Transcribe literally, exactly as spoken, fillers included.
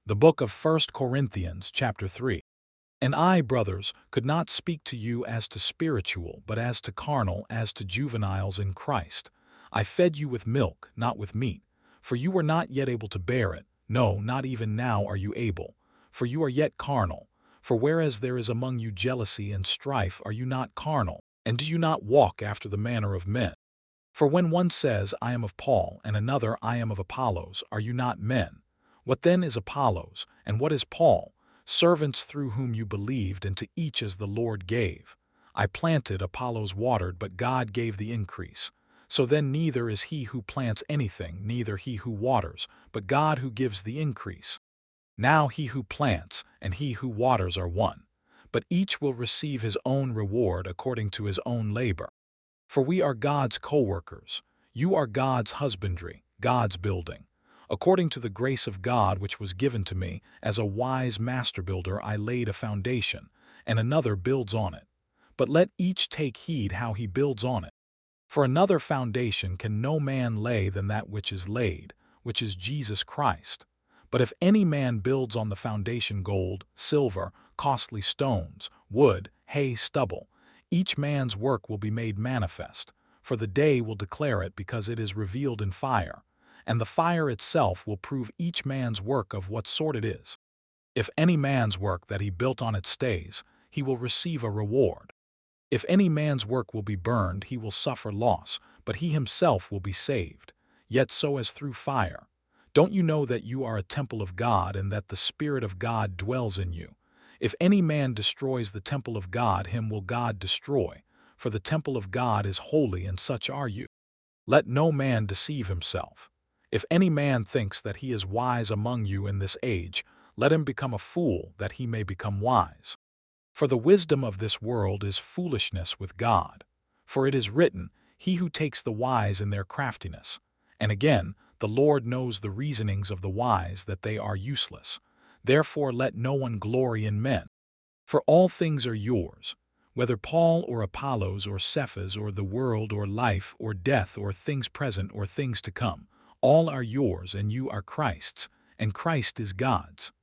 The book of First Corinthians, chapter three. And I, brothers, could not speak to you as to spiritual, but as to carnal, as to juveniles in Christ. I fed you with milk, not with meat, for you were not yet able to bear it. No, not even now are you able, for you are yet carnal. For whereas there is among you jealousy and strife, are you not carnal? And do you not walk after the manner of men? For when one says, I am of Paul, and another, I am of Apollos, are you not men? What then is Apollos, and what is Paul? Servants through whom you believed, and to each as the Lord gave. I planted, Apollos watered, but God gave the increase. So then neither is he who plants anything, neither he who waters, but God who gives the increase. Now he who plants and he who waters are one, but each will receive his own reward according to his own labor. For we are God's co-workers. You are God's husbandry, God's building. According to the grace of God which was given to me, as a wise master builder I laid a foundation, and another builds on it. But let each take heed how he builds on it. For another foundation can no man lay than that which is laid, which is Jesus Christ. But if any man builds on the foundation gold, silver, costly stones, wood, hay, stubble, each man's work will be made manifest, for the day will declare it, because it is revealed in fire. And the fire itself will prove each man's work of what sort it is. If any man's work that he built on it stays, he will receive a reward. If any man's work will be burned, he will suffer loss, but he himself will be saved, yet so as through fire. Don't you know that you are a temple of God, and that the Spirit of God dwells in you? If any man destroys the temple of God, him will God destroy, for the temple of God is holy, and such are you. Let no man deceive himself. If any man thinks that he is wise among you in this age, let him become a fool, that he may become wise. For the wisdom of this world is foolishness with God. For it is written, He who takes the wise in their craftiness. And again, the Lord knows the reasonings of the wise, that they are useless. Therefore let no one glory in men. For all things are yours, whether Paul or Apollos or Cephas or the world or life or death or things present or things to come. All are yours, and you are Christ's, and Christ is God's.